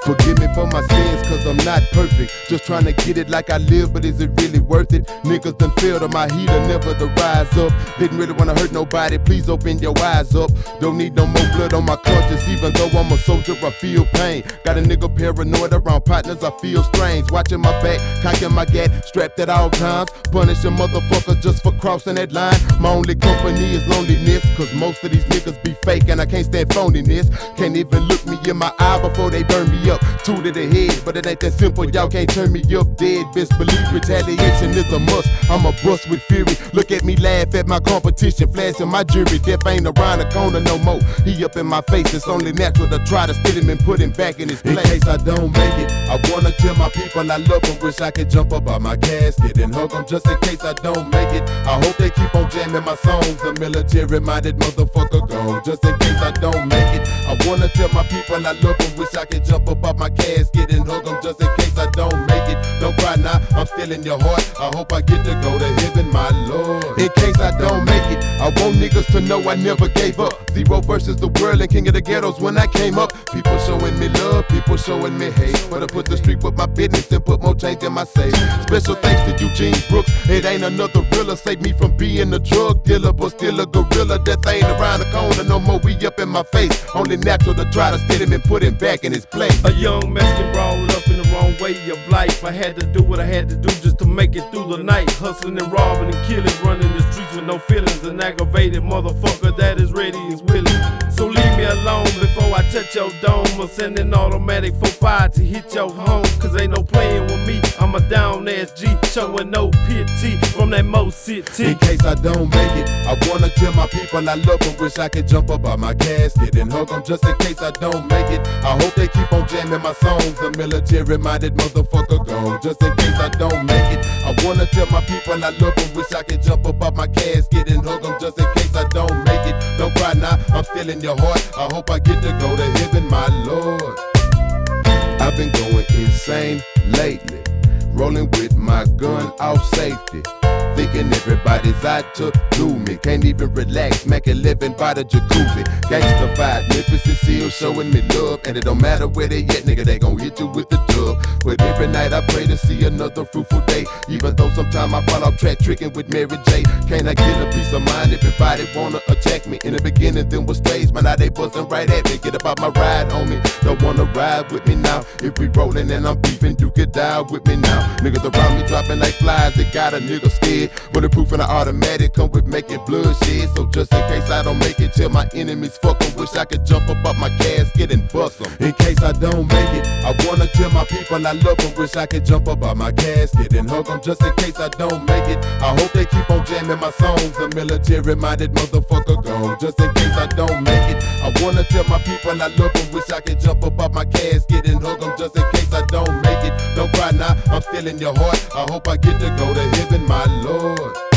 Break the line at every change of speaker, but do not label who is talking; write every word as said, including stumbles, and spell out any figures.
Forgive me for my sins, cause I'm not perfect. Just trying to get it like I live, but is it really worth it? Niggas done failed on my heater, never to rise up. Didn't really wanna hurt nobody, please open your eyes up. Don't need no more blood on my conscience, even though I'm a soldier, I feel pain. Got a nigga paranoid around partners, I feel strange. Watching my back, cocking my gat, strapped at all times. Punishing motherfuckers just for crossing that line. My only company is loneliness, cause most of these niggas be fake and I can't stand phoniness. Can't even look me in my eye before they burn me up. Two to the head, but it ain't that simple, y'all can't turn me up dead. Best believe retaliation is a must. I'm a bust with fury. Look at me laugh at my competition, flashing my jury. Death ain't around the corner no more. He up in my face, it's only natural to try to steal him and put him back in his place. In case I don't make it, I wanna tell my people I love them. Wish I could jump up out my casket and hug them just in case I don't make it. I hope they keep on jamming my songs. A military-minded motherfucker gone just in case I don't make it. I wanna tell my people I love them. Wish I could jump up out my casket and hug them just in case I don't make it. Don't cry now, I'm still in your heart. I hope I get to go to heaven, my Lord. In case I don't make it, I want niggas to know I never gave up. Zero versus the world and king of the ghettos when I came up. People showing me love, people showing me hate. But I put the street with my business and put more change in my safe. Special thanks to Eugene Brooks. It ain't another realer, saved me from being a drug dealer, but still a gorilla. Death ain't around the corner no more, we up in my face. Only natural to try to steal him and put him back in his place.
A young Mexican brought up in the wrong way of life. I had to do what I had to do just to make it through the night. Hustling and robbing and killing, running the streets with no feelings. An aggravated motherfucker that is ready is willing. So leave me alone before I touch your dome. Or send an automatic four five to hit your home. Cause ain't no playing with me, I'm a down ass G, showing no pity from that Mo City.
In case I don't make it, I wanna tell my people I love them. Wish I could jump up out my casket and hug them just in case I don't make it. I hope they keep on jamming my songs. A military-minded motherfucker gone just in case I don't make it. I wanna tell my people I love them. Wish I could jump up out my casket and hug them just in case I don't make it. Don't cry now, I'm still in your heart. I hope I get to go to heaven, my Lord. I've been going insane lately, rolling with my gun off safety, thinking everybody's out to do me. Can't even relax, Mac eleven by the jacuzzi. Gangsta fight, Memphis is still showing me love. And it don't matter where they at, nigga, they gon' hit you with the dub. But every night I pray to see another fruitful day. Even though sometimes I fall off track tricking with Mary J. Can't I get a piece of mind? Everybody wanna attack me. In the beginning, them was strays, but now they buzzing right at me. Get about my ride, homie. Don't wanna ride with me now. If we rollin' and I'm beefing, you could die with me now. Niggas around me dropping like flies, it got a nigga scared. Bulletproof and the automatic come with making bloodshed. So just in case I don't make it, tell my enemies fuck 'em. Wish I could jump up out my casket and bust 'em. In case I don't make it, I wanna tell my people I love them. Wish I could jump up out my casket and hug them just in case I don't make it. I hope they keep on jamming my songs. A military-minded motherfucker gone just in case I don't make it. I wanna tell my people I love them. Wish I could jump up out my casket and hug them just in case I don't make it. Don't cry now, I'm still in your heart. I hope I get to go to heaven, my Lord.